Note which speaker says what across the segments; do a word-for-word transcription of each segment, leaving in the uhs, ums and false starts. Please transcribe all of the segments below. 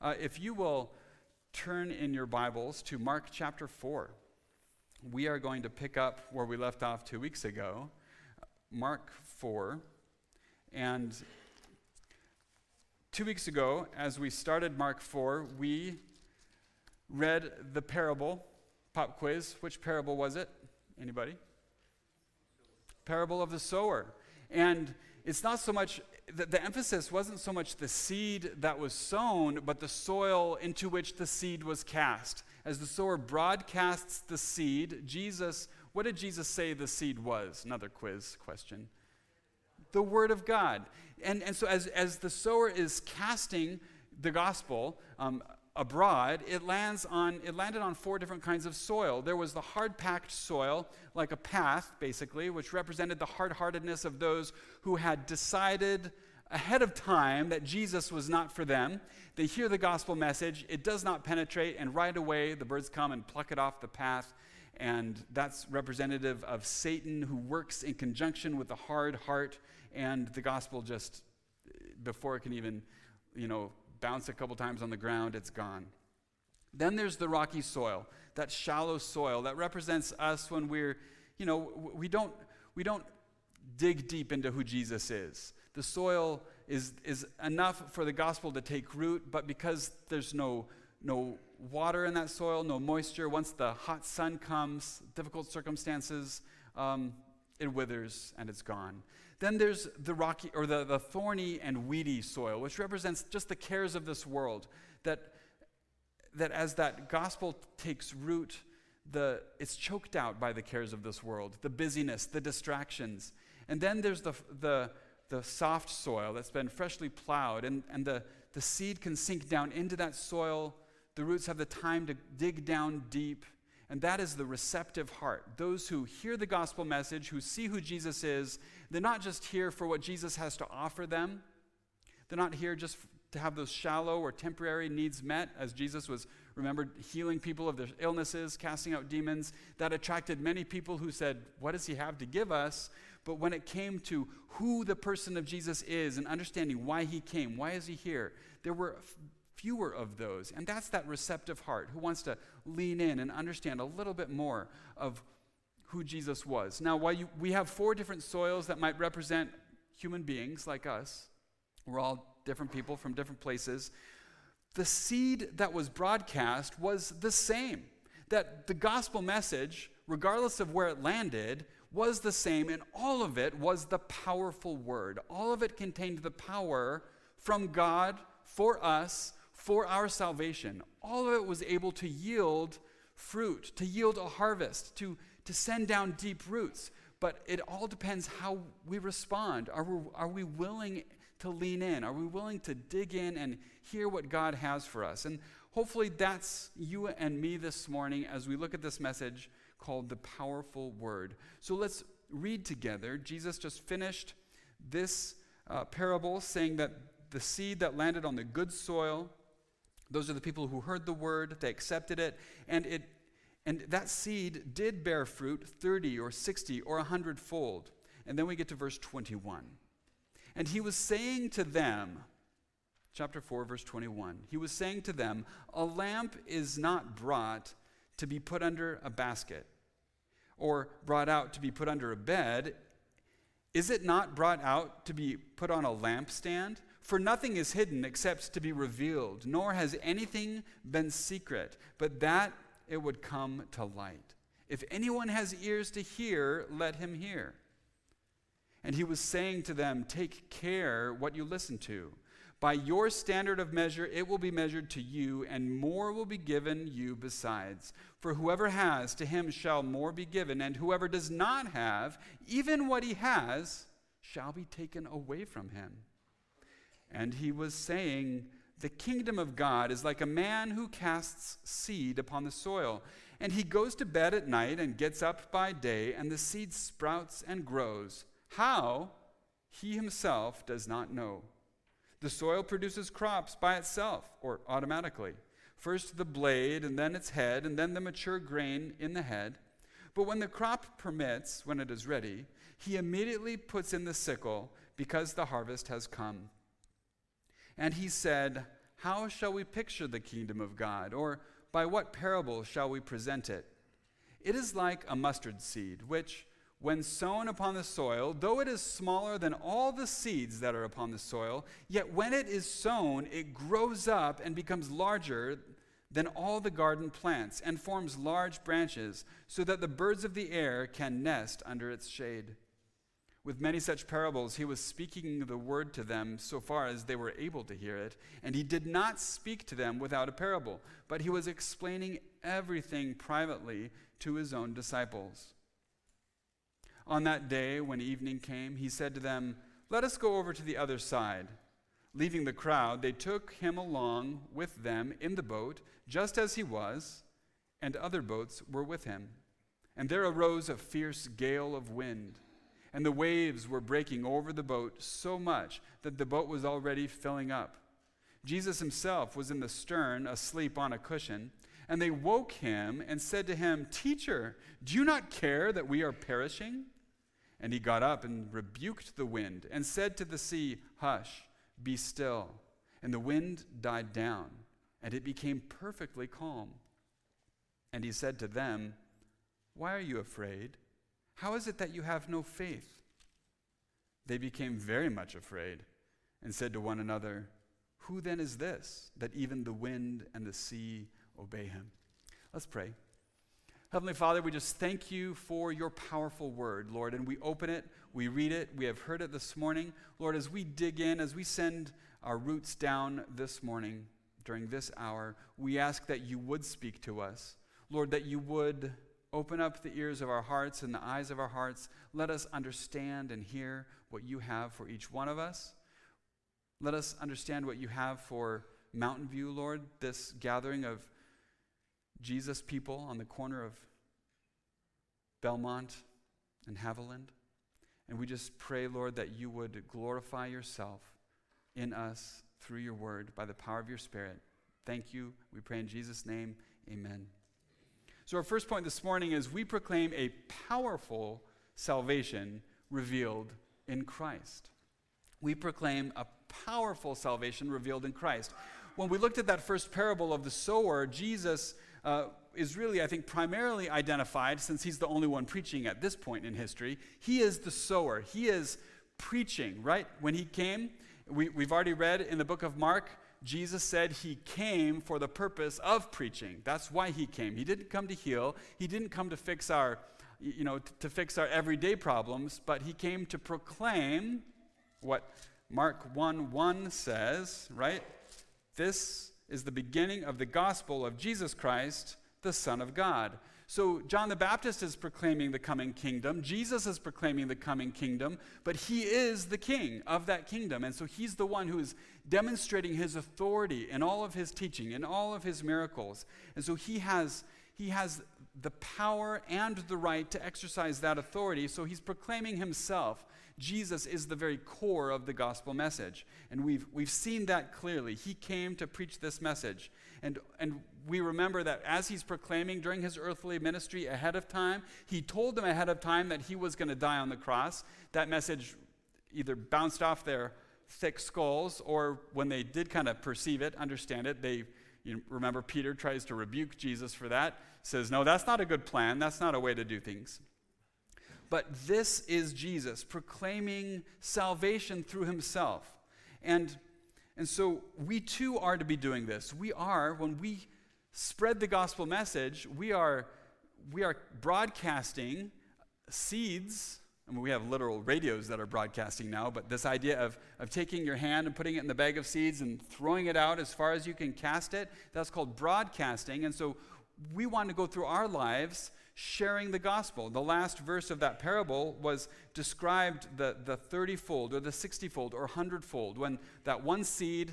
Speaker 1: Uh, if you will turn in your Bibles to Mark chapter four, we are going to pick up where we left off two weeks ago. Mark four. And two weeks ago, as we started Mark four, we read the parable. Pop quiz. Which parable was it? Anybody? Parable of the sower. And it's not so much, the, the emphasis wasn't so much the seed that was sown, but the soil into which the seed was cast. As the sower broadcasts the seed, Jesus, what did Jesus say the seed was? Another quiz question. The Word of God. And, and so as, as the sower is casting the gospel um, abroad, it lands on it landed on four different kinds of soil. There was the hard-packed soil, like a path, basically, which represented the hard-heartedness of those who had decided ahead of time that Jesus was not for them. They hear the gospel message, it does not penetrate, and right away the birds come and pluck it off the path. And that's representative of Satan, who works in conjunction with the hard heart, and the gospel just, before it can even, you know, bounce a couple times on the ground, it's gone. Then there's the rocky soil, that shallow soil that represents us when we're, you know, we don't we don't dig deep into who Jesus is. The soil is is enough for the gospel to take root, but because there's no no water in that soil, no moisture, once the hot sun comes, difficult circumstances, um, it withers and it's gone. Then there's the rocky or the, the thorny and weedy soil, which represents just the cares of this world. That that as that gospel takes root, the it's choked out by the cares of this world, the busyness, the distractions. And then there's the the the soft soil that's been freshly plowed, and, and the, the seed can sink down into that soil. The roots have the time to dig down deep. And that is the receptive heart. Those who hear the gospel message, who see who Jesus is, they're not just here for what Jesus has to offer them. They're not here just to have those shallow or temporary needs met, as Jesus was, remembered, healing people of their illnesses, casting out demons. That attracted many people who said, what does he have to give us? But when it came to who the person of Jesus is and understanding why he came, why is he here, there were fewer of those. And that's that receptive heart who wants to lean in and understand a little bit more of who Jesus was. Now, while you, we have four different soils that might represent human beings like us, we're all different people from different places, the seed that was broadcast was the same. That the gospel message, regardless of where it landed, was the same, and all of it was the powerful word. All of it contained the power from God for us, for our salvation. All of it was able to yield fruit, to yield a harvest, to, to send down deep roots. But it all depends how we respond. Are we, are we willing to lean in? Are we willing to dig in and hear what God has for us? And hopefully that's you and me this morning as we look at this message called the powerful word. So let's read together. Jesus just finished this uh, parable saying that the seed that landed on the good soil, those are the people who heard the word, they accepted it, and it and that seed did bear fruit thirty or sixty or a hundredfold. And then we get to verse twenty-one. And he was saying to them, chapter four, verse twenty-one, he was saying to them, a lamp is not brought to be put under a basket or brought out to be put under a bed. Is it not brought out to be put on a lampstand? For nothing is hidden except to be revealed, nor has anything been secret, but that it would come to light. If anyone has ears to hear, let him hear. And he was saying to them, take care what you listen to. By your standard of measure, it will be measured to you, and more will be given you besides. For whoever has, to him shall more be given, and whoever does not have, even what he has, shall be taken away from him. And he was saying, the kingdom of God is like a man who casts seed upon the soil. And he goes to bed at night and gets up by day, and the seed sprouts and grows. How? He himself does not know. The soil produces crops by itself, or automatically. First the blade, and then its head, and then the mature grain in the head. But when the crop permits, when it is ready, he immediately puts in the sickle, because the harvest has come. And he said, how shall we picture the kingdom of God? Or by what parable shall we present it? It is like a mustard seed, which, when sown upon the soil, though it is smaller than all the seeds that are upon the soil, yet when it is sown, it grows up and becomes larger than all the garden plants, and forms large branches, so that the birds of the air can nest under its shade. With many such parables, he was speaking the word to them so far as they were able to hear it, and he did not speak to them without a parable, but he was explaining everything privately to his own disciples. On that day, when evening came, he said to them, "Let us go over to the other side." Leaving the crowd, they took him along with them in the boat, just as he was, and other boats were with him. And there arose a fierce gale of wind, and the waves were breaking over the boat so much that the boat was already filling up. Jesus himself was in the stern, asleep on a cushion, and they woke him and said to him, "Teacher, do you not care that we are perishing?" And he got up and rebuked the wind and said to the sea, "Hush, be still." And the wind died down, and it became perfectly calm. And he said to them, "Why are you afraid? How is it that you have no faith?" They became very much afraid and said to one another, "Who then is this, that even the wind and the sea obey him?" Let's pray. Heavenly Father, we just thank you for your powerful word, Lord, and we open it, we read it, we have heard it this morning. Lord, as we dig in, as we send our roots down this morning during this hour, we ask that you would speak to us. Lord, that you would open up the ears of our hearts and the eyes of our hearts. Let us understand and hear what you have for each one of us. Let us understand what you have for Mountain View, Lord, this gathering of Jesus people on the corner of Belmont and Haviland. And we just pray, Lord, that you would glorify yourself in us through your word by the power of your Spirit. Thank you. We pray in Jesus' name, amen. So our first point this morning is we proclaim a powerful salvation revealed in Christ. We proclaim a powerful salvation revealed in Christ. When we looked at that first parable of the sower, Jesus uh, is really, I think, primarily identified, since he's the only one preaching at this point in history. He is the sower. He is preaching, right? When he came, we, we've already read in the book of Mark, Jesus said he came for the purpose of preaching. That's why he came. He didn't come to heal. He didn't come to fix our, you know, t- to fix our everyday problems, but he came to proclaim what Mark one one says, right? This is the beginning of the gospel of Jesus Christ, the Son of God. So John the Baptist is proclaiming the coming kingdom. Jesus is proclaiming the coming kingdom, but he is the king of that kingdom. And so he's the one who is demonstrating his authority in all of his teaching, in all of his miracles. And so he has, he has the power and the right to exercise that authority. So he's proclaiming himself. Jesus is the very core of the gospel message. And we've we've seen that clearly. He came to preach this message. And, and we remember that as he's proclaiming during his earthly ministry ahead of time, he told them ahead of time that he was going to die on the cross. That message either bounced off their thick skulls, or when they did kind of perceive it, understand it, they, you remember Peter tries to rebuke Jesus for that, says, no, that's not a good plan. That's not a way to do things. But this is Jesus proclaiming salvation through himself. And, and so we too are to be doing this. We are, when we spread the gospel message, we are, we are broadcasting seeds. I mean, we have literal radios that are broadcasting now, but this idea of, of taking your hand and putting it in the bag of seeds and throwing it out as far as you can cast it, that's called broadcasting. And so we want to go through our lives sharing the gospel. The last verse of that parable was described the, the thirty-fold or the sixty-fold or hundred-fold. When that one seed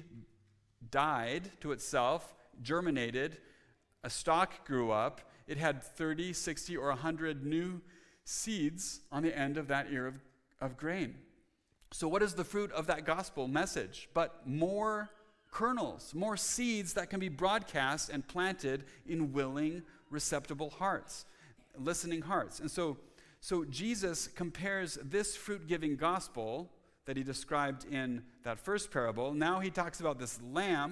Speaker 1: died to itself, germinated, a stalk grew up, it had thirty, sixty, or one hundred new seeds on the end of that ear of, of grain. So what is the fruit of that gospel message? But more kernels, more seeds that can be broadcast and planted in willing, receptible hearts, listening hearts. And so, so Jesus compares this fruit-giving gospel that he described in that first parable. Now he talks about this lamp,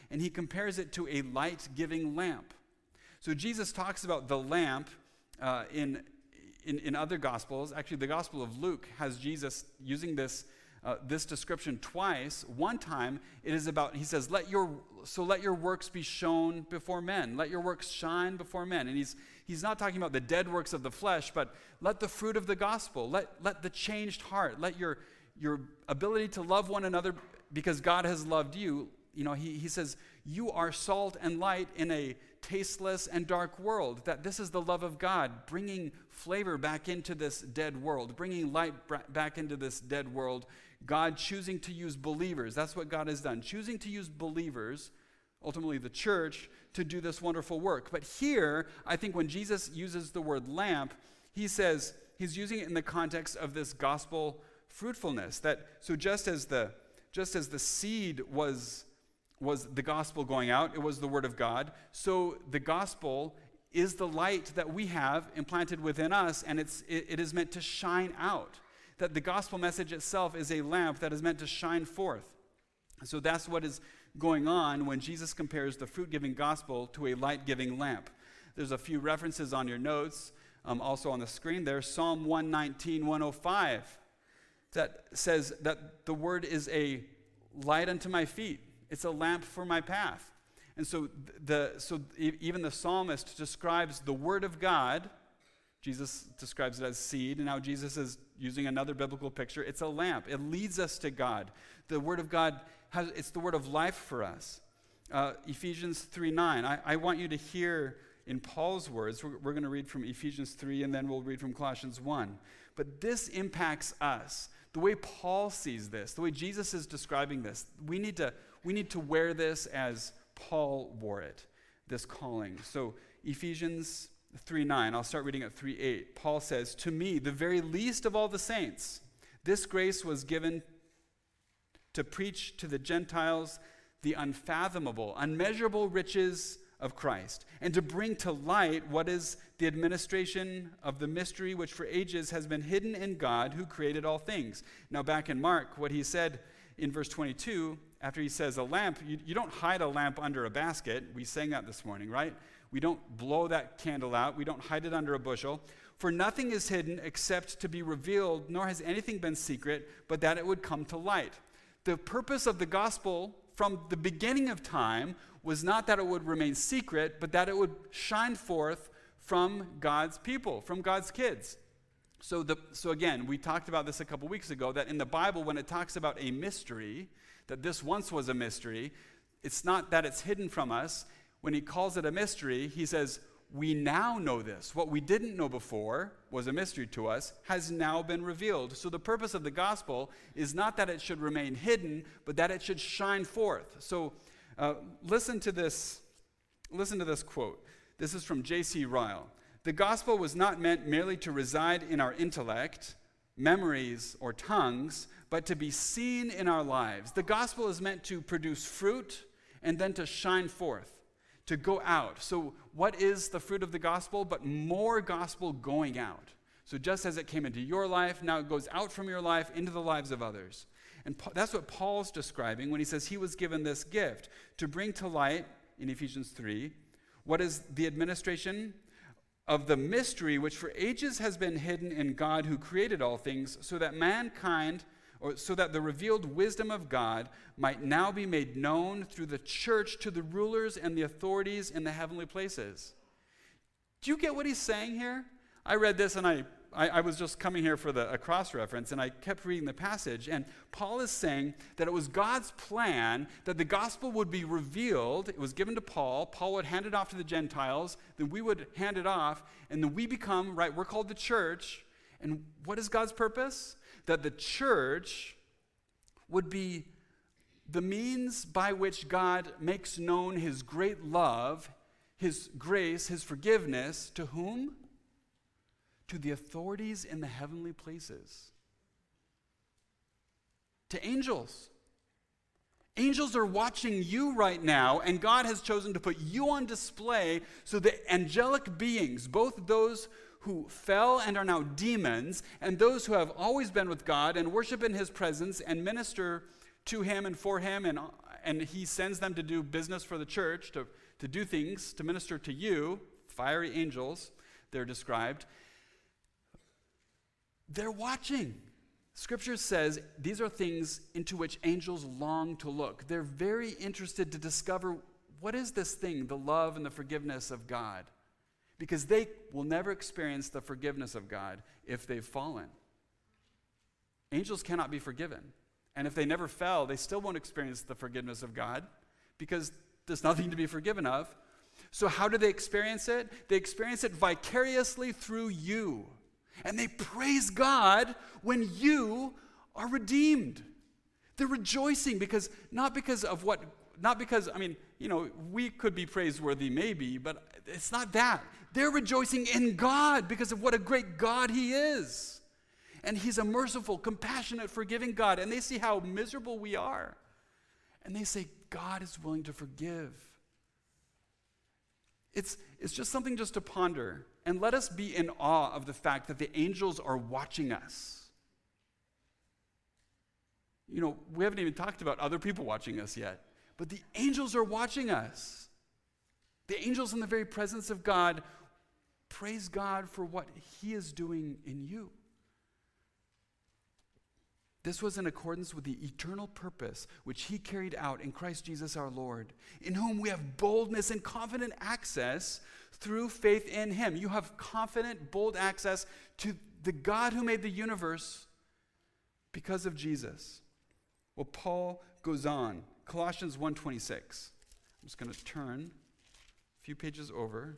Speaker 1: and he compares it to a light-giving lamp. So Jesus talks about the lamp uh, in, in, in other Gospels. Actually, the Gospel of Luke has Jesus using this Uh, this description twice. One time it is about, he says, let your so let your works be shown before men. Let your works shine before men. And he's he's not talking about the dead works of the flesh, but let the fruit of the gospel, let let the changed heart, let your your ability to love one another because God has loved you. You know, he, he says, you are salt and light in a tasteless and dark world, that this is the love of God, bringing flavor back into this dead world, bringing light bra- back into this dead world. God choosing to use believers. That's what God has done. Choosing to use believers, ultimately the church, to do this wonderful work. But here, I think when Jesus uses the word lamp, he says, he's using it in the context of this gospel fruitfulness. That so just as the just as the seed was, was the gospel going out, it was the word of God, so the gospel is the light that we have implanted within us, and it's it, it is meant to shine out. That the gospel message itself is a lamp that is meant to shine forth. So that's what is going on when Jesus compares the fruit-giving gospel to a light-giving lamp. There's a few references on your notes, um, also on the screen there. Psalm one nineteen, one oh five, that says that the word is a light unto my feet. It's a lamp for my path. And so, the, so even the psalmist describes the word of God. Jesus describes it as seed, and now Jesus is using another biblical picture. It's a lamp. It leads us to God. The word of God, has, it's the word of life for us. Uh, Ephesians three nine, I, I want you to hear in Paul's words, we're, we're going to read from Ephesians three, and then we'll read from Colossians one. But this impacts us. The way Paul sees this, the way Jesus is describing this, we need to, we need to wear this as Paul wore it, this calling. So Ephesians three nine, I'll start reading at three eight. Paul says, to me, the very least of all the saints, this grace was given to preach to the Gentiles the unfathomable, unmeasurable riches of Christ, and to bring to light what is the administration of the mystery which for ages has been hidden in God who created all things. Now back in Mark, what he said in verse twenty-two, after he says a lamp, you, you don't hide a lamp under a basket. We sang that this morning, right? We don't blow that candle out. We don't hide it under a bushel. For nothing is hidden except to be revealed, nor has anything been secret, but that it would come to light. The purpose of the gospel from the beginning of time was not that it would remain secret, but that it would shine forth from God's people, from God's kids. So, the, so again, we talked about this a couple weeks ago, that in the Bible, when it talks about a mystery, that this once was a mystery, it's not that it's hidden from us. When he calls it a mystery, he says, we now know this. What we didn't know before was a mystery to us, has now been revealed. So the purpose of the gospel is not that it should remain hidden, but that it should shine forth. So uh, listen to this, listen to this quote. This is from J C Ryle. The gospel was not meant merely to reside in our intellect, memories, or tongues, but to be seen in our lives. The gospel is meant to produce fruit and then to shine forth, to go out. So what is the fruit of the gospel? But more gospel going out. So just as it came into your life, now it goes out from your life into the lives of others. And that's what Paul's describing when he says he was given this gift, to bring to light, in Ephesians three, what is the administration of the mystery which for ages has been hidden in God who created all things, so that mankind, or so that the revealed wisdom of God might now be made known through the church to the rulers and the authorities in the heavenly places. Do you get what he's saying here? I read this and I, I, I was just coming here for the, a cross-reference, and I kept reading the passage, and Paul is saying that it was God's plan that the gospel would be revealed. It was given to Paul. Paul would hand it off to the Gentiles. Then we would hand it off, and then we become, right, we're called the church. And what is God's purpose? That the church would be the means by which God makes known his great love, his grace, his forgiveness, to whom? To the authorities in the heavenly places. To angels. Angels are watching you right now, and God has chosen to put you on display so that angelic beings, both those who fell and are now demons, and those who have always been with God and worship in his presence and minister to him and for him and, and he sends them to do business for the church, to, to do things, to minister to you, fiery angels, they're described. They're watching. Scripture says these are things into which angels long to look. They're very interested to discover, what is this thing, the love and the forgiveness of God? Because they will never experience the forgiveness of God if they've fallen. Angels cannot be forgiven. And if they never fell, they still won't experience the forgiveness of God because there's nothing to be forgiven of. So how do they experience it? They experience it vicariously through you. And they praise God when you are redeemed. They're rejoicing because, not because of what, not because, I mean, you know, we could be praiseworthy maybe, but it's not that. They're rejoicing in God because of what a great God he is. And he's a merciful, compassionate, forgiving God. And they see how miserable we are. And they say, God is willing to forgive. It's, it's just something just to ponder. And let us be in awe of the fact that the angels are watching us. You know, we haven't even talked about other people watching us yet. But the angels are watching us. The angels in the very presence of God praise God for what he is doing in you. This was in accordance with the eternal purpose which he carried out in Christ Jesus our Lord, in whom we have boldness and confident access through faith in him. You have confident, bold access to the God who made the universe because of Jesus. Well, Paul goes on. Colossians one twenty-six. I'm just going to turn a few pages over.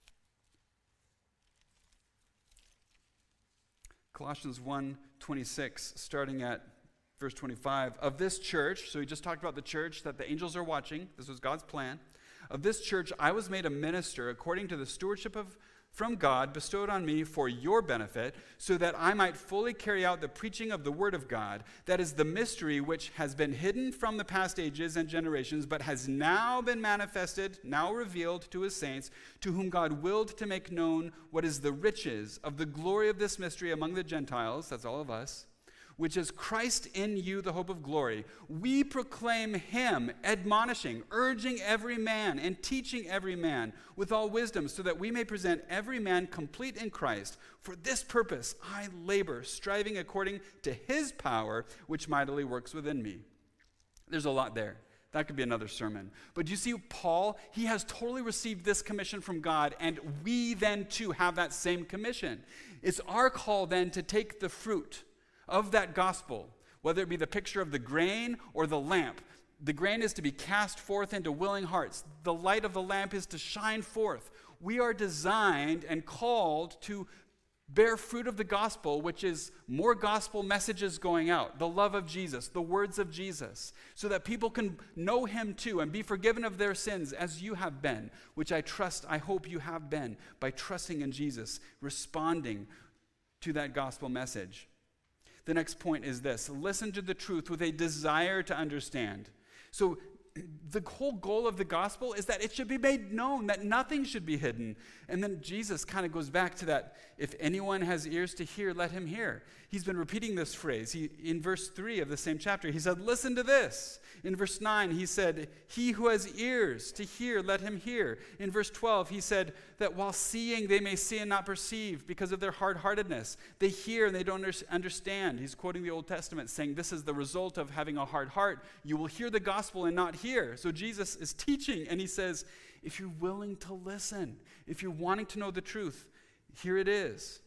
Speaker 1: Colossians one twenty-six, starting at verse twenty-five. Of this church, so he just talked about the church that the angels are watching. This was God's plan. Of this church, I was made a minister according to the stewardship of from God bestowed on me for your benefit, so that I might fully carry out the preaching of the word of God. That is the mystery which has been hidden from the past ages and generations, but has now been manifested, now revealed to his saints, to whom God willed to make known what is the riches of the glory of this mystery among the Gentiles, that's all of us, which is Christ in you, the hope of glory. We proclaim him, admonishing, urging every man, and teaching every man with all wisdom, so that we may present every man complete in Christ. For this purpose I labor, striving according to his power, which mightily works within me. There's a lot there. That could be another sermon. But you see, Paul, he has totally received this commission from God, and we then too have that same commission. It's our call then to take the fruit of that gospel, whether it be the picture of the grain or the lamp. The grain is to be cast forth into willing hearts. The light of the lamp is to shine forth. We are designed and called to bear fruit of the gospel, which is more gospel messages going out, the love of Jesus, the words of Jesus, so that people can know him too and be forgiven of their sins as you have been, which I trust, I hope you have been, by trusting in Jesus, responding to that gospel message. The next point is this: listen to the truth with a desire to understand. So the whole goal of the gospel is that it should be made known, that nothing should be hidden. And then Jesus kind of goes back to that, if anyone has ears to hear, let him hear. He's been repeating this phrase. He, in verse three of the same chapter, he said, listen to this. In verse nine, he said, he who has ears to hear, let him hear. In verse twelve, he said that while seeing, they may see and not perceive because of their hard-heartedness. They hear and they don't understand. He's quoting the Old Testament, saying this is the result of having a hard heart. You will hear the gospel and not hear. So Jesus is teaching, and he says, if you're willing to listen, if you're wanting to know the truth, here it is.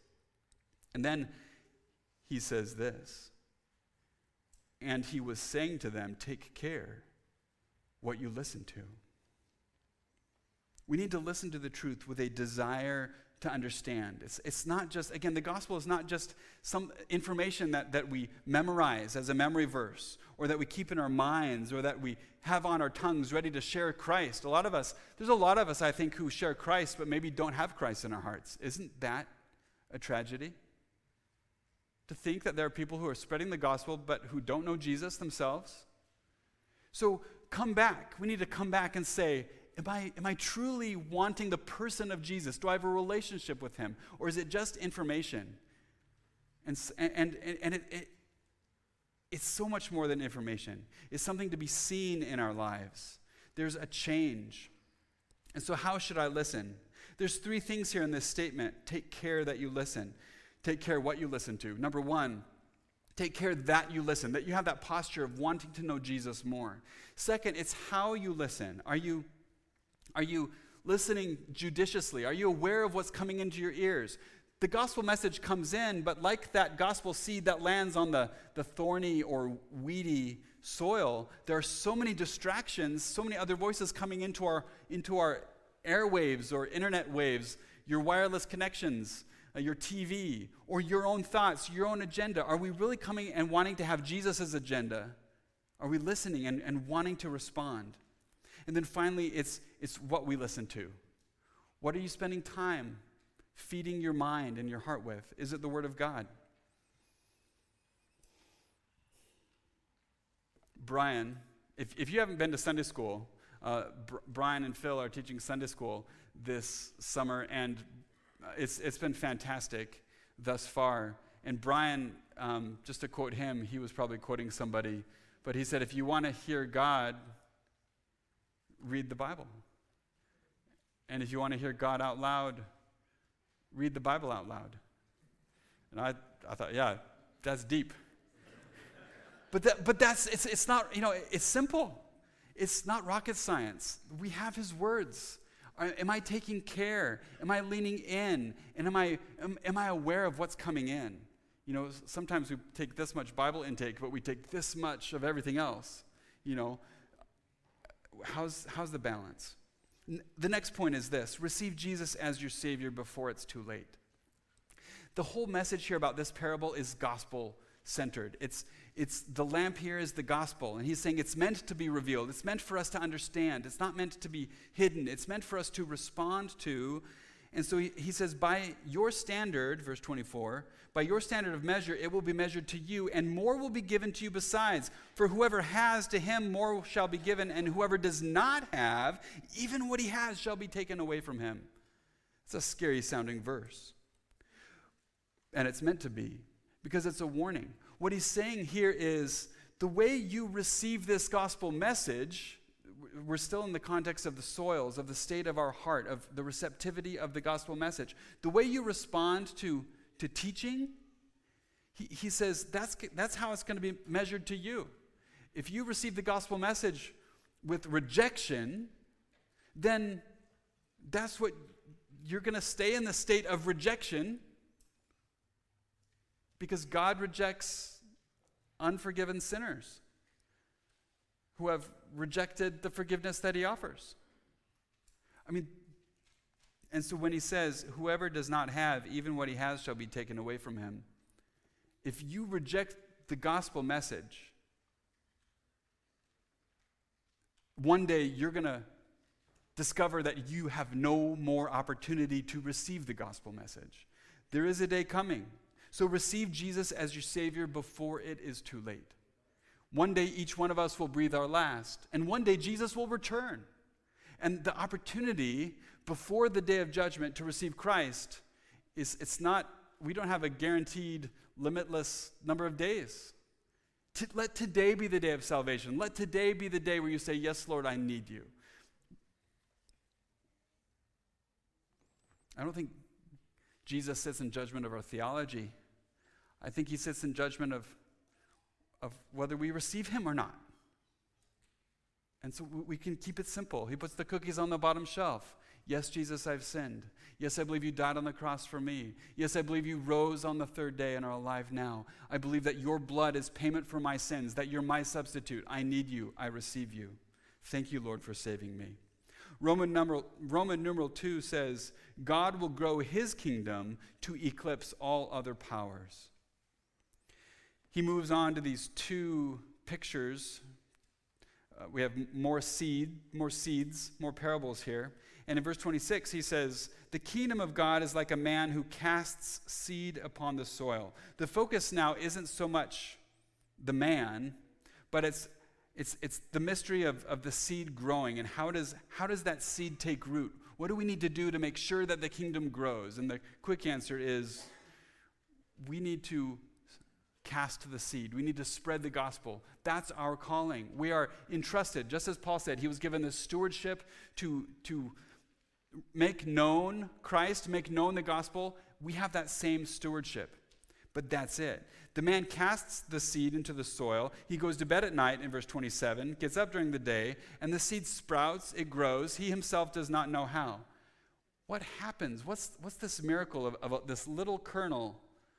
Speaker 1: And then he says this, and he was saying to them, take care what you listen to. We need to listen to the truth with a desire to understand. It's, it's not just, again, the gospel is not just some information that, that we memorize as a memory verse, or that we keep in our minds, or that we have on our tongues ready to share Christ. A lot of us, there's a lot of us, I think, who share Christ, but maybe don't have Christ in our hearts. Isn't that a tragedy? To think that there are people who are spreading the gospel, but who don't know Jesus themselves. So come back. We need to come back and say, Am I, am I truly wanting the person of Jesus? Do I have a relationship with him? Or is it just information? And, and, and, and it, it, it's so much more than information. It's something to be seen in our lives. There's a change. And so how should I listen? There's three things here in this statement. Take care that you listen. Take care what you listen to. Number one, take care that you listen, that you have that posture of wanting to know Jesus more. Second, it's how you listen. Are you, are you listening judiciously? Are you aware of what's coming into your ears? The gospel message comes in, but like that gospel seed that lands on the, the thorny or weedy soil, there are so many distractions, so many other voices coming into our, into our airwaves or internet waves, your wireless connections, uh, your T V, or your own thoughts, your own agenda. Are we really coming and wanting to have Jesus' agenda? Are we listening and, and wanting to respond? And then finally, it's, it's what we listen to. What are you spending time feeding your mind and your heart with? Is it the Word of God? Brian, if, if you haven't been to Sunday school, uh, Br- Brian and Phil are teaching Sunday school this summer, and it's it's been fantastic thus far. And Brian, um, just to quote him, he was probably quoting somebody, but he said, if you want to hear God, read the Bible. And if you want to hear God out loud, read the Bible out loud. And I, I thought, yeah, that's deep. But that, but that's it's it's not, you know, it's simple. It's not rocket science. We have his words. Are, am I taking care? Am I leaning in? And am I am, am I aware of what's coming in? You know, sometimes we take this much Bible intake, but we take this much of everything else. You know, how's how's the balance? N- the next point is this: receive Jesus as your Savior before it's too late. The whole message here about this parable is gospel-centered. It's It's the lamp here is the gospel, and he's saying it's meant to be revealed. It's meant for us to understand. It's not meant to be hidden. It's meant for us to respond to. And so he, he says, by your standard, verse twenty-four, by your standard of measure, it will be measured to you, and more will be given to you besides. For whoever has, to him more shall be given, and whoever does not have, even what he has shall be taken away from him. It's a scary sounding verse. And it's meant to be, because it's a warning. What he's saying here is the way you receive this gospel message, we're still in the context of the soils, of the state of our heart, of the receptivity of the gospel message. The way you respond to, to teaching, he, he says that's, that's how it's going to be measured to you. If you receive the gospel message with rejection, then that's what you're going to stay in the state of rejection, because God rejects unforgiven sinners who have rejected the forgiveness that he offers. I mean, and so when he says, whoever does not have, even what he has shall be taken away from him. If you reject the gospel message, one day you're going to discover that you have no more opportunity to receive the gospel message. There is a day coming. So receive Jesus as your Savior before it is too late. One day each one of us will breathe our last, and one day Jesus will return. And the opportunity before the day of judgment to receive Christ is, it's not, we don't have a guaranteed limitless number of days. To, let today be the day of salvation. Let today be the day where you say, yes, Lord, I need you. I don't think Jesus sits in judgment of our theology. I think he sits in judgment of, of whether we receive him or not. And so we can keep it simple. He puts the cookies on the bottom shelf. Yes, Jesus, I've sinned. Yes, I believe you died on the cross for me. Yes, I believe you rose on the third day and are alive now. I believe that your blood is payment for my sins, that you're my substitute. I need you. I receive you. Thank you, Lord, for saving me. Roman numeral, Roman numeral two says, God will grow his kingdom to eclipse all other powers. He moves on to these two pictures. Uh, we have more seed, more seeds, more parables here. And in verse twenty-six, he says, the kingdom of God is like a man who casts seed upon the soil. The focus now isn't so much the man, but it's it's it's the mystery of, of the seed growing, and how does how does that seed take root? What do we need to do to make sure that the kingdom grows? And the quick answer is we need to cast the seed. We need to spread the gospel. That's our calling. We are entrusted, just as Paul said, he was given this stewardship to, to make known Christ, make known the gospel. We have that same stewardship. But that's it. The man casts the seed into the soil. He goes to bed at night in verse twenty-seven, gets up during the day, and the seed sprouts, it grows. He himself does not know how. What happens? What's, what's this miracle of, of this little kernel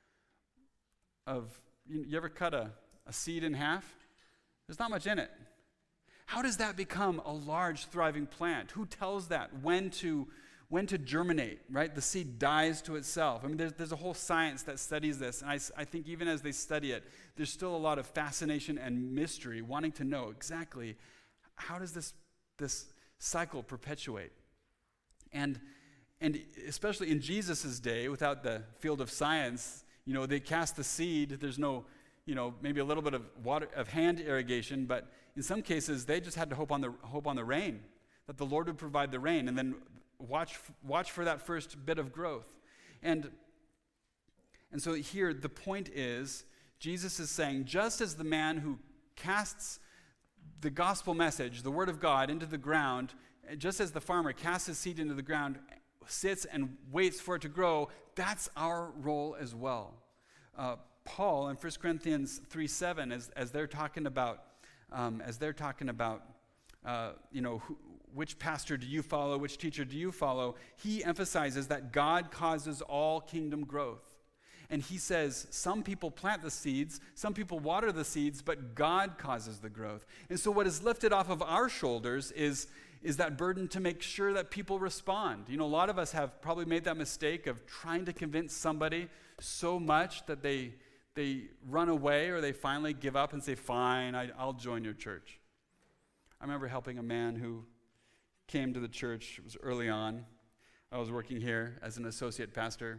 Speaker 1: of, you, you ever cut a, a seed in half? There's not much in it. How does that become a large, thriving plant? Who tells that when to when to germinate, right? The seed dies to itself. I mean, there's, there's a whole science that studies this, and I, I think even as they study it, there's still a lot of fascination and mystery, wanting to know exactly how does this, this cycle perpetuate? And, and especially in Jesus' day, without the field of science, you know, they cast the seed, there's no, you know, maybe a little bit of water, of hand irrigation, but in some cases, they just had to hope on the, hope on the rain, that the Lord would provide the rain, and then Watch, watch for that first bit of growth. And, and so here, the point is, Jesus is saying, just as the man who casts the gospel message, the word of God, into the ground, just as the farmer casts his seed into the ground, sits and waits for it to grow, that's our role as well. Uh, Paul in First Corinthians three seven, as, as they're talking about, um, as they're talking about, uh, you know, who, which pastor do you follow, which teacher do you follow, he emphasizes that God causes all kingdom growth. And he says some people plant the seeds, some people water the seeds, but God causes the growth. And so what is lifted off of our shoulders is, is that burden to make sure that people respond. You know, a lot of us have probably made that mistake of trying to convince somebody so much that they, they run away or they finally give up and say, fine, I, I'll join your church. I remember helping a man who came to the church. It was early on. I was working here as an associate pastor.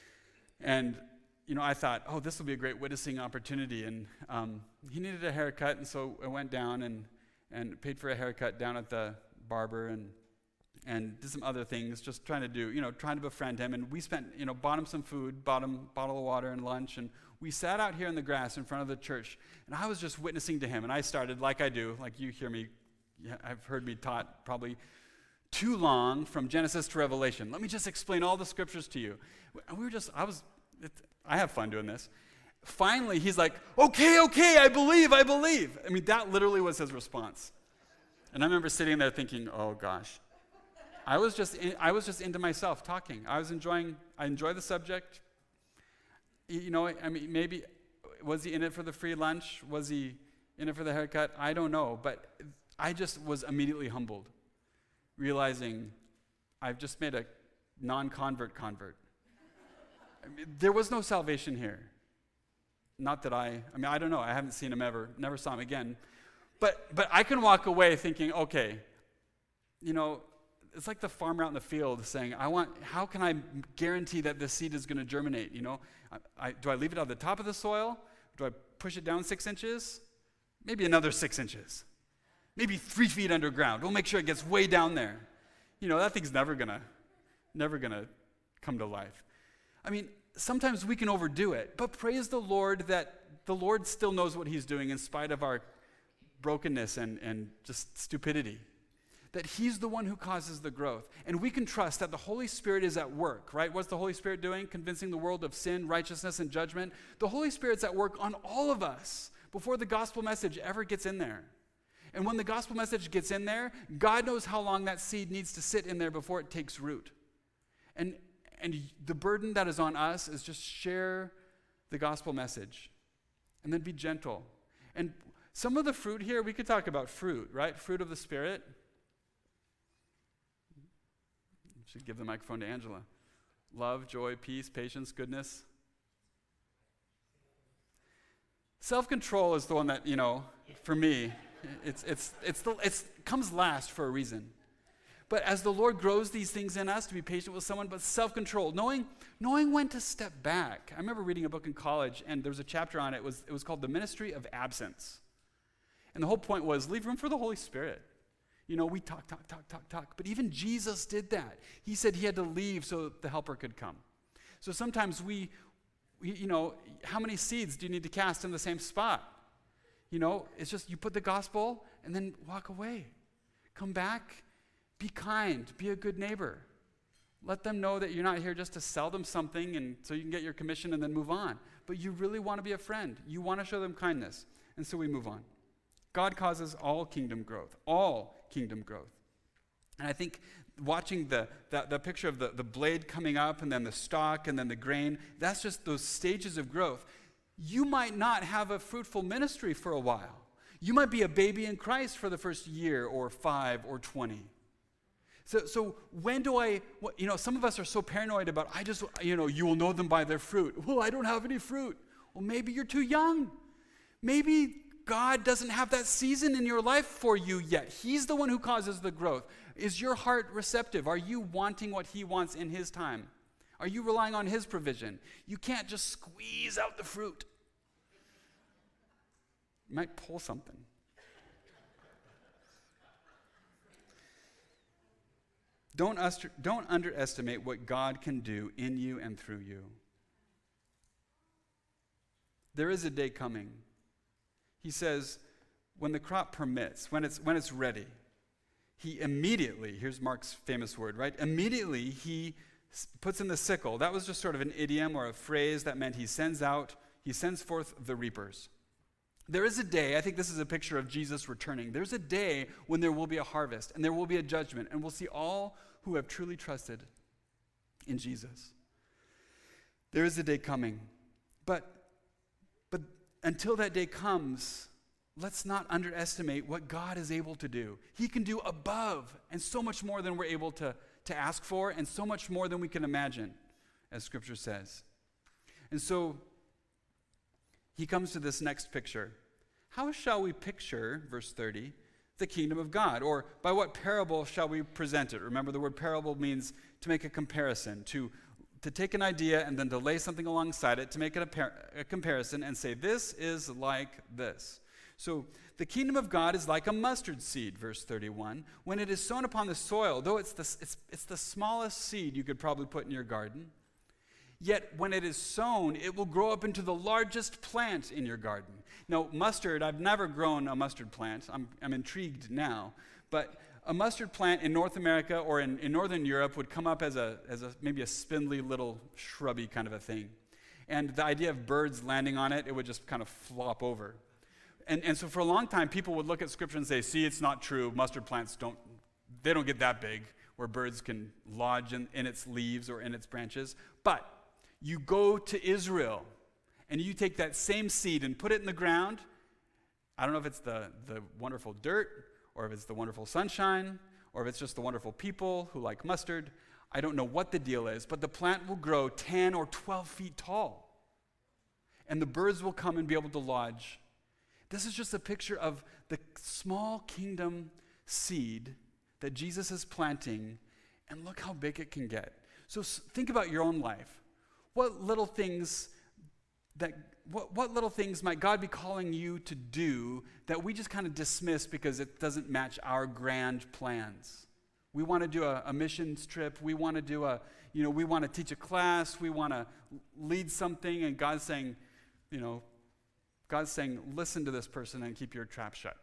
Speaker 1: And, you know, I thought, oh, this will be a great witnessing opportunity. And um, he needed a haircut, and so I went down and, and paid for a haircut down at the barber and and did some other things, just trying to do, you know, trying to befriend him. And we spent, you know, bought him some food, bought him a bottle of water and lunch, and we sat out here in the grass in front of the church. And I was just witnessing to him. And I started, like I do, like you hear me, I've heard me taught probably too long from Genesis to Revelation. Let me just explain all the scriptures to you. And we were just, I was, it, I have fun doing this. Finally, he's like, okay, okay, I believe, I believe. I mean, that literally was his response. And I remember sitting there thinking, oh gosh. I was just, in, I was just into myself talking. I was enjoying, I enjoy the subject. You know, I mean, maybe, was he in it for the free lunch? Was he in it for the haircut? I don't know, but I just was immediately humbled, realizing I've just made a non-convert convert. I mean, there was no salvation here. Not that I, I mean, I don't know. I haven't seen him ever, never saw him again. But but I can walk away thinking, okay, you know, it's like the farmer out in the field saying, I want, how can I guarantee that this seed is going to germinate, you know? I, I, do I leave it on the top of the soil? Do I push it down six inches? Maybe another six inches. Maybe three feet underground. We'll make sure it gets way down there. You know, that thing's never gonna, never gonna come to life. I mean, sometimes we can overdo it, but praise the Lord that the Lord still knows what he's doing in spite of our brokenness and, and just stupidity. That he's the one who causes the growth. And we can trust that the Holy Spirit is at work, right? What's the Holy Spirit doing? Convincing the world of sin, righteousness, and judgment. The Holy Spirit's at work on all of us before the gospel message ever gets in there. And when the gospel message gets in there, God knows how long that seed needs to sit in there before it takes root. And, and the burden that is on us is just share the gospel message and then be gentle. And some of the fruit here, we could talk about fruit, right? Fruit of the Spirit. Should give the microphone to Angela. Love, joy, peace, patience, goodness. Self-control is the one that, you know, for me, it's it's it's the it's comes last for a reason. But as the Lord grows these things in us, to be patient with someone, but self-control, knowing knowing when to step back. I remember reading a book in college, and there was a chapter on it. It was it was called The Ministry of Absence. And the whole point was leave room for the Holy Spirit. You know, we talk, talk, talk, talk, talk. But even Jesus did that. He said he had to leave so the helper could come. So sometimes we, you, you know, how many seeds do you need to cast in the same spot? You know, it's just you put the gospel and then walk away. Come back, be kind, be a good neighbor. Let them know that you're not here just to sell them something and so you can get your commission and then move on. But you really want to be a friend. You want to show them kindness. And so we move on. God causes all kingdom growth, all kingdom growth. And I think watching the, the, the picture of the, the blade coming up and then the stalk and then the grain, that's just those stages of growth. You might not have a fruitful ministry for a while. You might be a baby in Christ for the first year or five or twenty. So, so when do I, you know, some of us are so paranoid about, I just, you know, you will know them by their fruit. Well, I don't have any fruit. Well, maybe you're too young. Maybe God doesn't have that season in your life for you yet. He's the one who causes the growth. Is your heart receptive? Are you wanting what he wants in his time? Are you relying on his provision? You can't just squeeze out the fruit. You might pull something. Don't, ust- don't underestimate what God can do in you and through you. There is a day coming. He says, when the crop permits, when it's, when it's ready, he immediately, here's Mark's famous word, right? Immediately he s- puts in the sickle. That was just sort of an idiom or a phrase that meant he sends out, he sends forth the reapers. There is a day, I think this is a picture of Jesus returning. There's a day when there will be a harvest and there will be a judgment, and we'll see all who have truly trusted in Jesus. There is a day coming. But, but until that day comes, let's not underestimate what God is able to do. He can do above and so much more than we're able to, to ask for, and so much more than we can imagine, as Scripture says. And so he comes to this next picture. How shall we picture, verse thirty, the kingdom of God? Or by what parable shall we present it? Remember, the word parable means to make a comparison, to, to take an idea and then to lay something alongside it, to make it a, par- a comparison and say, this is like this. So the kingdom of God is like a mustard seed, verse thirty-one. When it is sown upon the soil, though it's the, it's, it's the smallest seed you could probably put in your garden, yet when it is sown, it will grow up into the largest plant in your garden. Now, mustard, I've never grown a mustard plant. I'm, I'm intrigued now. But a mustard plant in North America or in, in Northern Europe would come up as a as a maybe a spindly little shrubby kind of a thing. And the idea of birds landing on it, it would just kind of flop over. And, and so for a long time, people would look at Scripture and say, see, it's not true. Mustard plants don't, they don't get that big where birds can lodge in, in its leaves or in its branches. But you go to Israel, and you take that same seed and put it in the ground. I don't know if it's the, the wonderful dirt, or if it's the wonderful sunshine, or if it's just the wonderful people who like mustard. I don't know what the deal is, but the plant will grow ten or twelve feet tall. And the birds will come and be able to lodge. This is just a picture of the small kingdom seed that Jesus is planting, and look how big it can get. So think about your own life. What little things that what, what little things might God be calling you to do that we just kind of dismiss because it doesn't match our grand plans? We want to do a, a missions trip. We want to do a, you know, we want to teach a class. We want to lead something, and God's saying, you know, God's saying, listen to this person and keep your trap shut.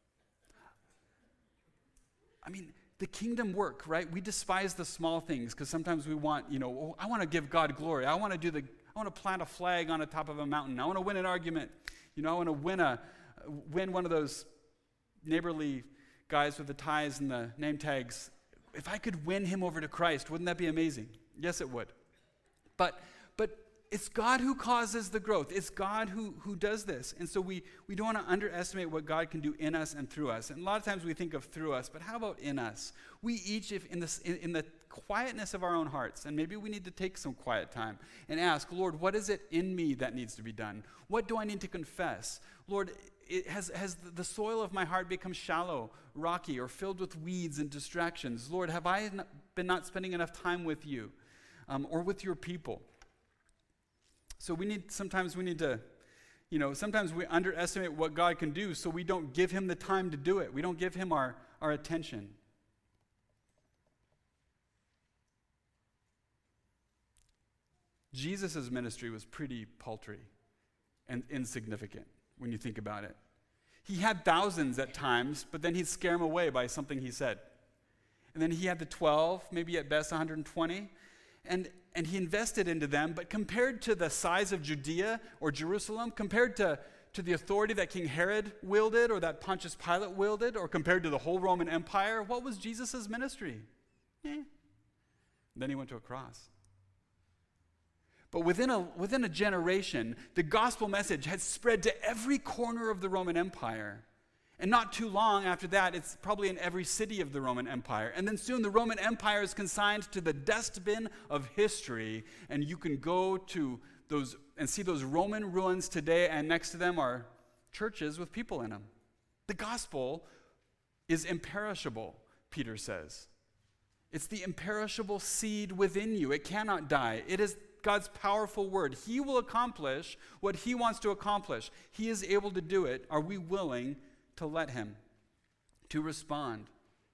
Speaker 1: I mean, the kingdom work, right? We despise the small things because sometimes we want, you know, oh, I want to give God glory. I want to do the, I want to plant a flag on the top of a mountain. I want to win an argument. You know, I want to win a, win one of those neighborly guys with the ties and the name tags. If I could win him over to Christ, wouldn't that be amazing? Yes, it would. But, but it's God who causes the growth. It's God who, who does this. And so we, we don't want to underestimate what God can do in us and through us. And a lot of times we think of through us, but how about in us? We each, if in, this, in, in the quietness of our own hearts, and maybe we need to take some quiet time and ask, Lord, what is it in me that needs to be done? What do I need to confess? Lord, it has, has the soil of my heart become shallow, rocky, or filled with weeds and distractions? Lord, have I not been not spending enough time with you um, or with your people? So we need, sometimes we need to, you know, sometimes we underestimate what God can do, so we don't give him the time to do it. We don't give him our, our attention. Jesus' ministry was pretty paltry and insignificant when you think about it. He had thousands at times, but then he'd scare them away by something he said. And then he had the twelve, maybe at best one hundred twenty, and, and he invested into them. But compared to the size of Judea or Jerusalem, compared to, to the authority that King Herod wielded or that Pontius Pilate wielded, or compared to the whole Roman Empire, what was Jesus' ministry? Eh. Then he went to a cross. But within a, within a generation, the gospel message had spread to every corner of the Roman Empire. And not too long after that, it's probably in every city of the Roman Empire. And then soon the Roman Empire is consigned to the dustbin of history, and you can go to those and see those Roman ruins today, and next to them are churches with people in them. The gospel is imperishable, Peter says. It's the imperishable seed within you. It cannot die. It is God's powerful word. He will accomplish what he wants to accomplish. He is able to do it. Are we willing to let him, to respond?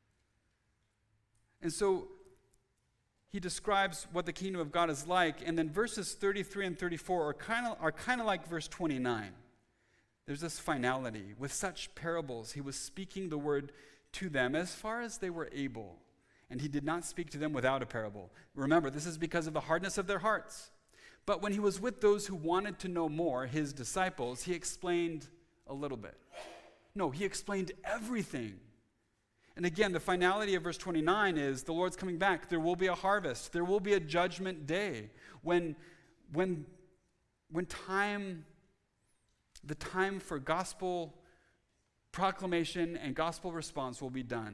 Speaker 1: And so he describes what the kingdom of God is like, and then verses thirty-three and thirty-four are kind of are kind of like verse twenty-nine. There's this finality. With such parables, he was speaking the word to them as far as they were able. And he did not speak to them without a parable. Remember, this is because of the hardness of their hearts. But when he was with those who wanted to know more, his disciples, he explained a little bit. No, he explained everything. And again, the finality of verse twenty-nine is the Lord's coming back. There will be a harvest. There will be a judgment day when, when, when time, the time for gospel proclamation and gospel response will be done.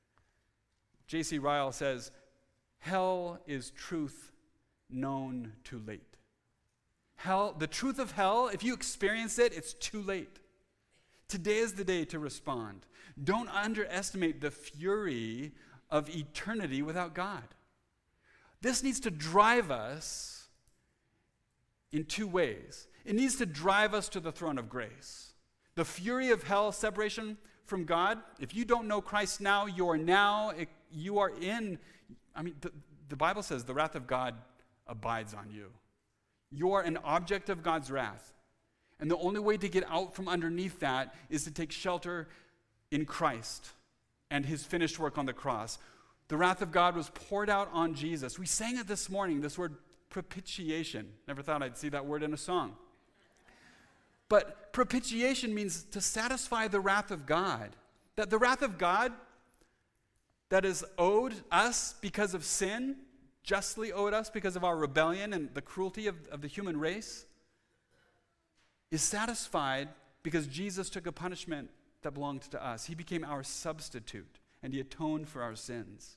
Speaker 1: J C Ryle says, hell is truth known too late. Hell, the truth of hell, if you experience it, it's too late. Today is the day to respond. Don't underestimate the fury of eternity without God. This needs to drive us in two ways. It needs to drive us to the throne of grace. The fury of hell, separation from God, if you don't know Christ now, you are now, you are in, I mean, the, the Bible says the wrath of God abides on you. You are an object of God's wrath. And the only way to get out from underneath that is to take shelter in Christ and his finished work on the cross. The wrath of God was poured out on Jesus. We sang it this morning, this word propitiation. Never thought I'd see that word in a song. But propitiation means to satisfy the wrath of God. That the wrath of God that is owed us because of sin, justly owed us because of our rebellion and the cruelty of, of the human race, is satisfied because Jesus took a punishment that belonged to us. He became our substitute, and he atoned for our sins.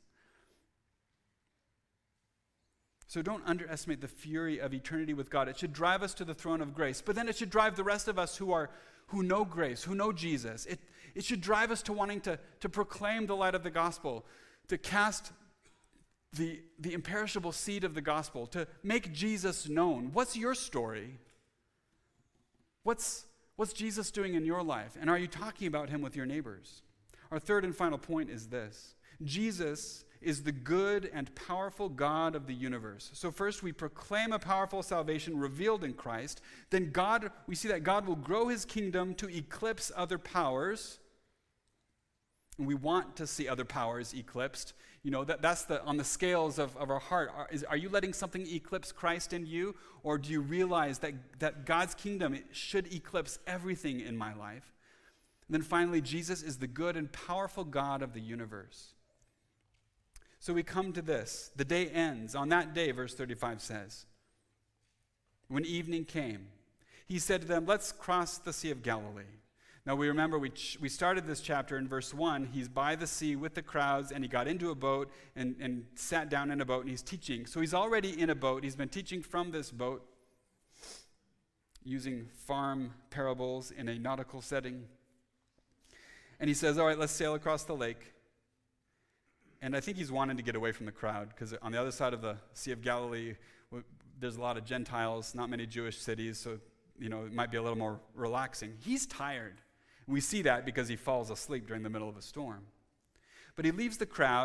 Speaker 1: So don't underestimate the fury of eternity with God. It should drive us to the throne of grace, but then it should drive the rest of us who are who know grace, who know Jesus. It, it should drive us to wanting to, to proclaim the light of the gospel, to cast the, the imperishable seed of the gospel, to make Jesus known. What's your story? What's, what's Jesus doing in your life? And are you talking about him with your neighbors? Our third and final point is this. Jesus is the good and powerful God of the universe. So first we proclaim a powerful salvation revealed in Christ. Then God, we see that God will grow his kingdom to eclipse other powers. And we want to see other powers eclipsed. You know, that, that's the on the scales of, of our heart. Are, is, are you letting something eclipse Christ in you? Or do you realize that, that God's kingdom should eclipse everything in my life? And then finally, Jesus is the good and powerful God of the universe. So we come to this. The day ends. On that day, verse thirty-five says, when evening came, he said to them, let's cross the Sea of Galilee. Now we remember we ch- we started this chapter in verse one. He's by the sea with the crowds, and he got into a boat and, and sat down in a boat, and he's teaching. So he's already in a boat. He's been teaching from this boat, using farm parables in a nautical setting. And he says, all right, let's sail across the lake. And I think he's wanting to get away from the crowd, because on the other side of the Sea of Galilee, w- there's a lot of Gentiles, not many Jewish cities, so you know it might be a little more relaxing. He's tired. We see that because he falls asleep during the middle of a storm. But he leaves the crowd,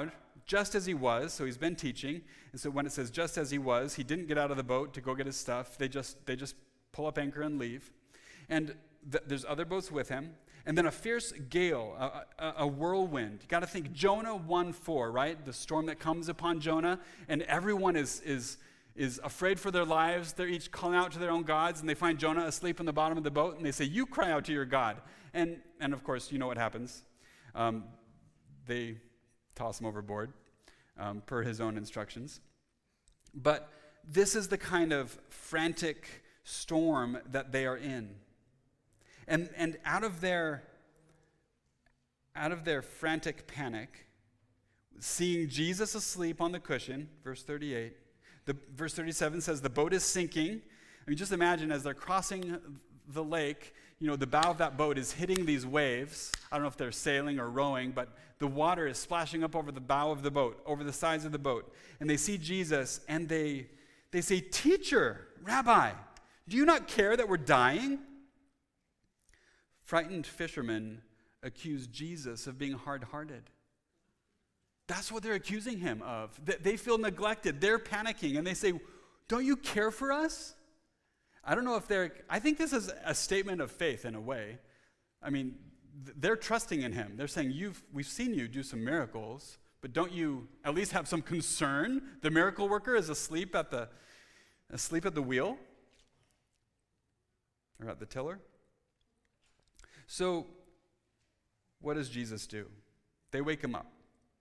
Speaker 1: just as he was, so he's been teaching, and so when it says just as he was, he didn't get out of the boat to go get his stuff. They just they just pull up anchor and leave. And th- there's other boats with him. And then a fierce gale, a, a, a whirlwind. You got to think Jonah one four, right? The storm that comes upon Jonah, and everyone is is is afraid for their lives. They're each calling out to their own gods, and they find Jonah asleep in the bottom of the boat, and they say, "You cry out to your God." And and of course, you know what happens. Um, they toss him overboard, um, per his own instructions. But this is the kind of frantic storm that they are in. And and out of their out of their frantic panic, seeing Jesus asleep on the cushion, verse thirty-eight, the verse thirty-seven says the boat is sinking. I mean, just imagine as they're crossing the lake, you know, the bow of that boat is hitting these waves. I don't know if they're sailing or rowing, but the water is splashing up over the bow of the boat, over the sides of the boat. And they see Jesus and they they say, "Teacher, Rabbi, do you not care that we're dying?" Frightened fishermen accuse Jesus of being hard-hearted. That's what they're accusing him of. They feel neglected. They're panicking, and they say, "Don't you care for us?" I don't know if they're, I think this is a statement of faith in a way. I mean, they're trusting in him. They're saying, You've, we've seen you do some miracles, but don't you at least have some concern? The miracle worker is asleep at the, asleep at the wheel or at the tiller. So, what does Jesus do? They wake him up.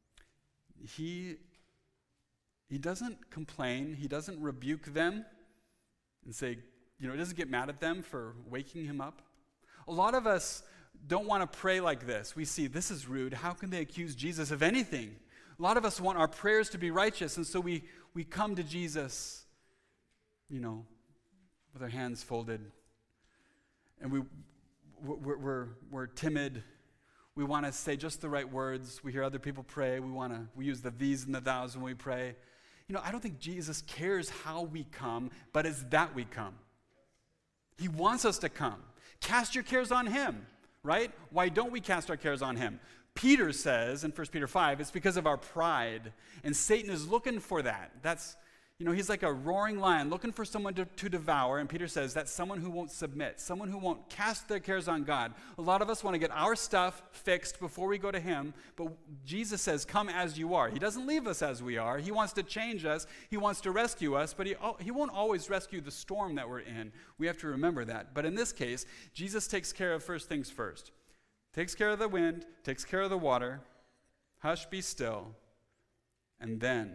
Speaker 1: He, he doesn't complain. He doesn't rebuke them and say, you know, he doesn't get mad at them for waking him up. A lot of us don't want to pray like this. We see, this is rude. How can they accuse Jesus of anything? A lot of us want our prayers to be righteous, and so we, we come to Jesus, you know, with our hands folded, and we We're, we're, we're timid. We want to say just the right words. We hear other people pray. We want to, we use the these and the thous when we pray. You know, I don't think Jesus cares how we come, but it's that we come. He wants us to come. Cast your cares on him, right? Why don't we cast our cares on him? Peter says in First Peter five, it's because of our pride. And Satan is looking for that. That's, you know, he's like a roaring lion looking for someone to, to devour. And Peter says that's someone who won't submit, someone who won't cast their cares on God. A lot of us want to get our stuff fixed before we go to him. But Jesus says, come as you are. He doesn't leave us as we are. He wants to change us. He wants to rescue us. But he, he won't always rescue the storm that we're in. We have to remember that. But in this case, Jesus takes care of first things first. Takes care of the wind, takes care of the water. Hush, be still. And then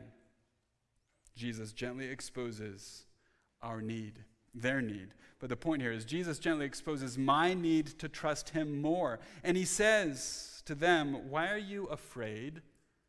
Speaker 1: Jesus gently exposes our need, their need. But the point here is Jesus gently exposes my need to trust him more. And he says to them, why are you afraid?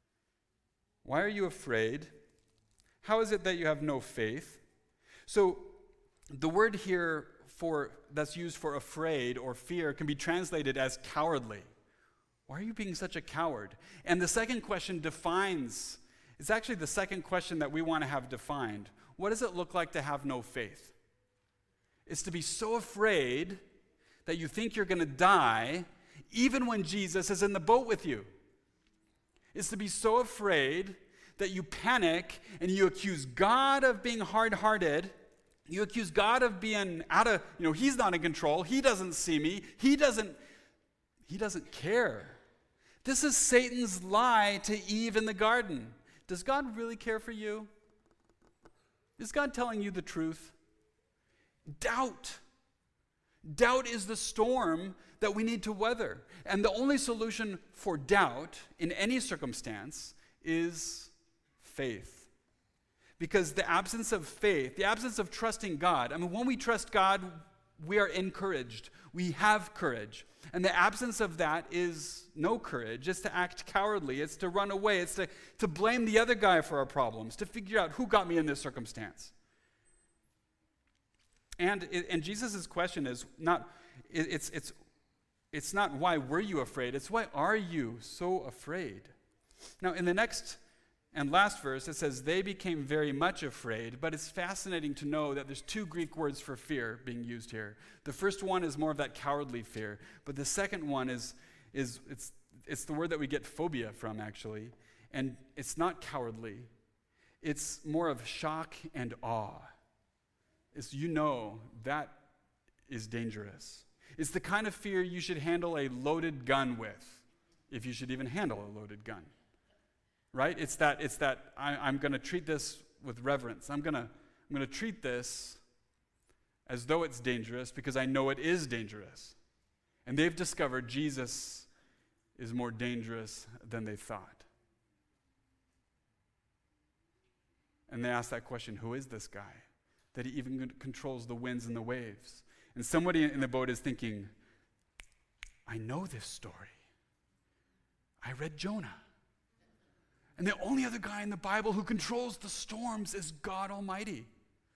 Speaker 1: Why are you afraid? How is it that you have no faith? So the word here for that's used for afraid or fear can be translated as cowardly. Why are you being such a coward? And the second question defines It's actually the second question that we want to have defined. What does it look like to have no faith? It's to be so afraid that you think you're going to die even when Jesus is in the boat with you. It's to be so afraid that you panic and you accuse God of being hard-hearted. You accuse God of being out of, you know, he's not in control. He doesn't see me. He doesn't, he doesn't care. This is Satan's lie to Eve in the garden. Does God really care for you? Is God telling you the truth? Doubt. Doubt is the storm that we need to weather. And the only solution for doubt in any circumstance is faith. Because the absence of faith, the absence of trusting God, I mean, when we trust God, we are encouraged. We have courage. And the absence of that is no courage. It's to act cowardly. It's to run away. It's to, to blame the other guy for our problems, to figure out who got me in this circumstance. And, and Jesus' question is not, it's, it's, it's not why were you afraid, it's why are you so afraid? Now, in the next and last verse, it says, they became very much afraid, but it's fascinating to know that there's two Greek words for fear being used here. The first one is more of that cowardly fear, but the second one is, is it's, it's the word that we get phobia from, actually. And it's not cowardly. It's more of shock and awe. It's, you know that is dangerous. It's the kind of fear you should handle a loaded gun with, if you should even handle a loaded gun. Right? It's that, it's that I, I'm going to treat this with reverence. I'm going to I'm going to treat this as though it's dangerous because I know it is dangerous. And they've discovered Jesus is more dangerous than they thought. And they ask that question, who is this guy? That he even controls the winds and the waves. And somebody in the boat is thinking, I know this story. I read Jonah. And the only other guy in the Bible who controls the storms is God Almighty.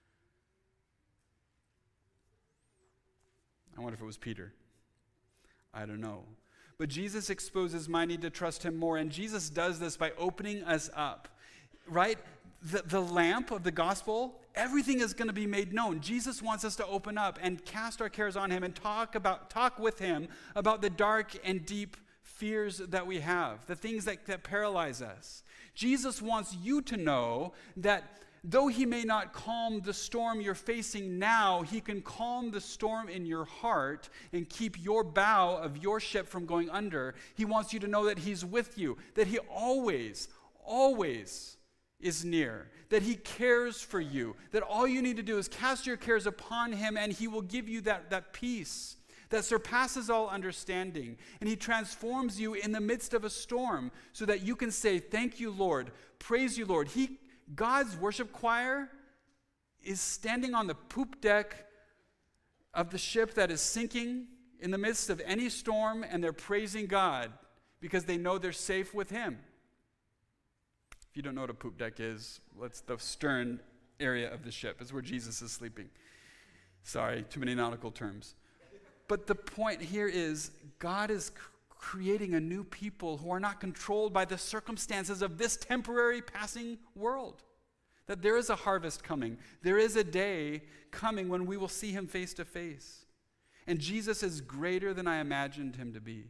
Speaker 1: I wonder if it was Peter. I don't know. But Jesus exposes my need to trust him more, and Jesus does this by opening us up, right? The, the lamp of the gospel, everything is going to be made known. Jesus wants us to open up and cast our cares on him and talk about talk with him about the dark and deep fears that we have, the things that, that paralyze us. Jesus wants you to know that though he may not calm the storm you're facing now, he can calm the storm in your heart and keep your bow of your ship from going under. He wants you to know that he's with you, that he always, always is near, that he cares for you, that all you need to do is cast your cares upon him and he will give you that, that peace that surpasses all understanding. And he transforms you in the midst of a storm so that you can say, thank you, Lord, praise you, Lord. He God's worship choir is standing on the poop deck of the ship that is sinking in the midst of any storm, and they're praising God because they know they're safe with him. If you don't know what a poop deck is, that's the stern area of the ship. It's where Jesus is sleeping. Sorry, too many nautical terms. But the point here is God is creating a new people who are not controlled by the circumstances of this temporary passing world. That there is a harvest coming. There is a day coming when we will see him face to face. And Jesus is greater than I imagined him to be.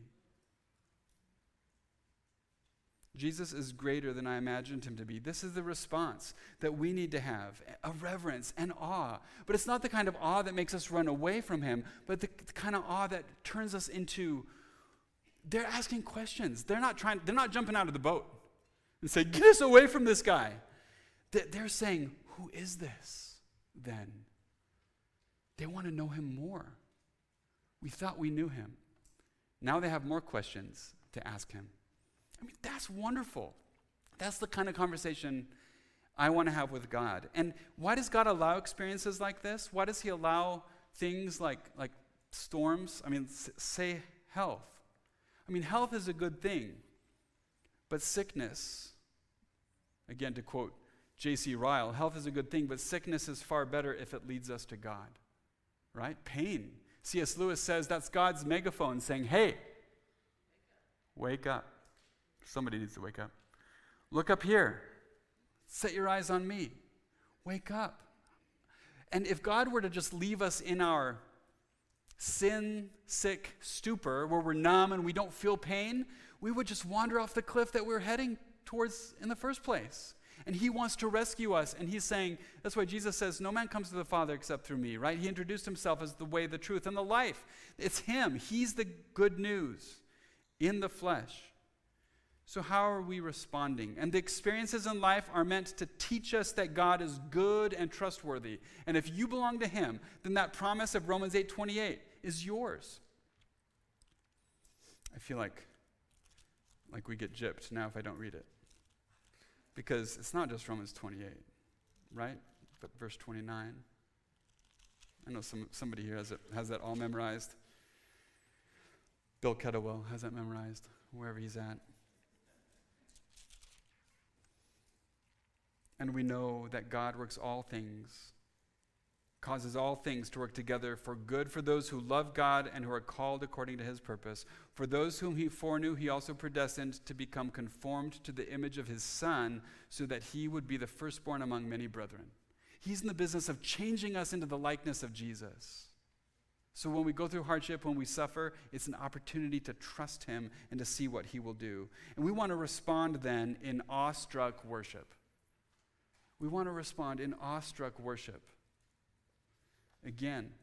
Speaker 1: Jesus is greater than I imagined him to be. This is the response that we need to have, a reverence and awe. But it's not the kind of awe that makes us run away from him, but the, the kind of awe that turns us into, they're asking questions. They're not trying, they're not jumping out of the boat and saying, get us away from this guy. They're saying, who is this then? They want to know him more. We thought we knew him. Now they have more questions to ask him. I mean, that's wonderful. That's the kind of conversation I want to have with God. And why does God allow experiences like this? Why does he allow things like, like storms? I mean, s- say health. I mean, health is a good thing. But sickness, again, to quote J C Ryle, health is a good thing, but sickness is far better if it leads us to God. Right? Pain. C S Lewis says that's God's megaphone saying, hey, wake up. Somebody needs to wake up. Look up here. Set your eyes on me. Wake up. And if God were to just leave us in our sin-sick stupor where we're numb and we don't feel pain, we would just wander off the cliff that we're heading towards in the first place. And he wants to rescue us. And he's saying, that's why Jesus says, no man comes to the Father except through me, right? He introduced himself as the way, the truth, and the life. It's him. He's the good news in the flesh. So how are we responding? And the experiences in life are meant to teach us that God is good and trustworthy. And if you belong to him, then that promise of Romans eight twenty-eight is yours. I feel like, like we get gypped now if I don't read it. Because it's not just Romans twenty-eight, right? But verse twenty-nine. I know some somebody here has it has that all memorized. Bill Kettlewell has that memorized, wherever he's at. And we know that God works all things, causes all things to work together for good for those who love God and who are called according to his purpose. For those whom he foreknew, he also predestined to become conformed to the image of his Son, so that he would be the firstborn among many brethren. He's in the business of changing us into the likeness of Jesus, So when we go through hardship, when we suffer, it's an opportunity to trust him and to see what he will do. And we want to respond then in awestruck worship. We want to respond in awestruck worship. Again,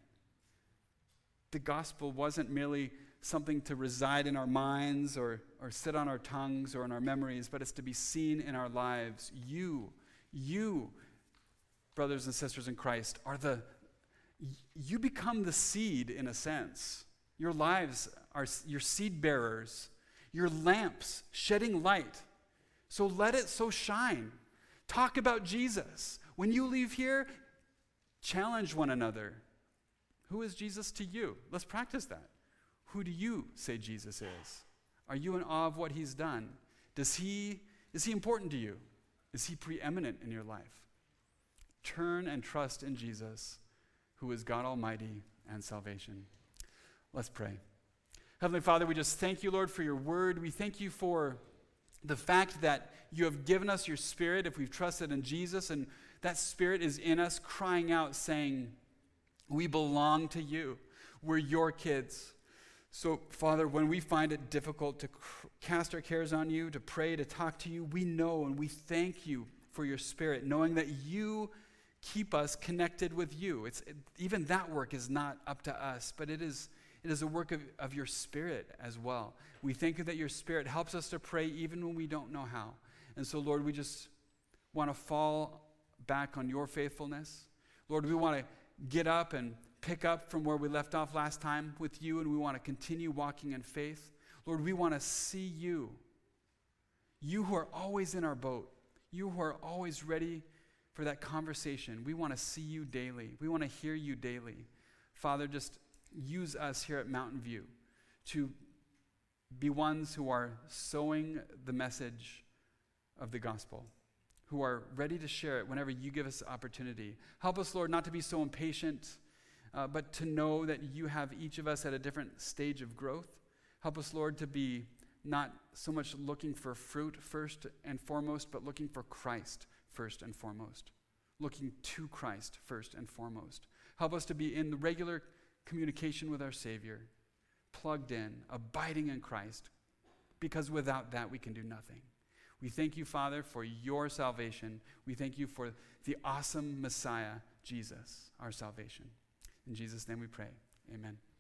Speaker 1: the gospel wasn't merely something to reside in our minds or, or sit on our tongues or in our memories, but it's to be seen in our lives. You, you, brothers and sisters in Christ, are the, you become the seed in a sense. Your lives are your seed bearers, your lamps shedding light. So let it so shine. Talk about Jesus. When you leave here, challenge one another. Who is Jesus to you? Let's practice that. Who do you say Jesus is? Are you in awe of what he's done? Does he, is he important to you? Is he preeminent in your life? Turn and trust in Jesus, who is God Almighty and salvation. Let's pray. Heavenly Father, we just thank you, Lord, for your word. We thank you for the fact that you have given us your Spirit if we've trusted in Jesus, and that Spirit is in us crying out saying, we belong to you. We're your kids. So, Father, when we find it difficult to cr- cast our cares on you, to pray, to talk to you, we know and we thank you for your Spirit, knowing that you keep us connected with you. It's it, even that work is not up to us, but it is it is a work of, of your Spirit as well. We thank you that your Spirit helps us to pray even when we don't know how. And so, Lord, we just want to fall back on your faithfulness. Lord, we want to get up and pick up from where we left off last time with you, and we want to continue walking in faith. Lord, we want to see you. You who are always in our boat. You who are always ready for that conversation. We want to see you daily. We want to hear you daily. Father, just use us here at Mountain View to be ones who are sowing the message of the gospel, who are ready to share it whenever you give us the opportunity. Help us, Lord, not to be so impatient, uh, but to know that you have each of us at a different stage of growth. Help us, Lord, to be not so much looking for fruit first and foremost, but looking for Christ first and foremost, looking to Christ first and foremost. Help us to be in the regular communication with our Savior, plugged in, abiding in Christ, because without that we can do nothing. We thank you, Father, for your salvation. We thank you for the awesome Messiah, Jesus, our salvation. In Jesus' name we pray. Amen.